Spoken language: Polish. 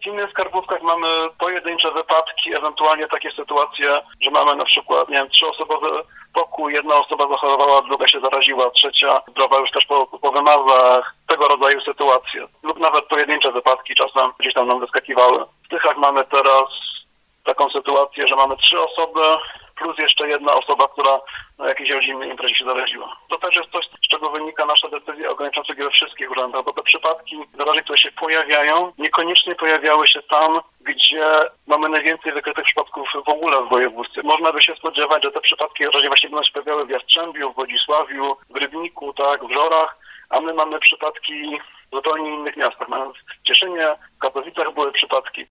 W innych skarbówkach mamy pojedyncze wypadki, ewentualnie takie sytuacje, że mamy na przykład, nie wiem, 3-osobowy pokój, jedna osoba zachorowała, druga się zaraziła, trzecia zdrowa już też po wymazach, tego rodzaju sytuacje. Lub nawet pojedyncze wypadki czasem gdzieś tam nam wyskakiwały. W Tychach mamy teraz taką sytuację, że mamy 3 osoby plus jeszcze jedna osoba, która na jakiejś rodzinnej imprezie się zaraziła. To też jest coś, z czego wynika nasza decyzja ograniczająca we wszystkich urzędach, bo te przypadki zarażeń, które się pojawiają, niekoniecznie pojawiały się tam, gdzie mamy najwięcej wykrytych przypadków w ogóle w województwie. Można by się spodziewać, że te przypadki zarażeń właśnie będą się pojawiały w Jastrzębiu, w Wodzisławiu, w Rybniku, tak, w Żorach, a my mamy przypadki w zupełnie innych miastach. Mamy w Cieszynie, w Katowicach były przypadki.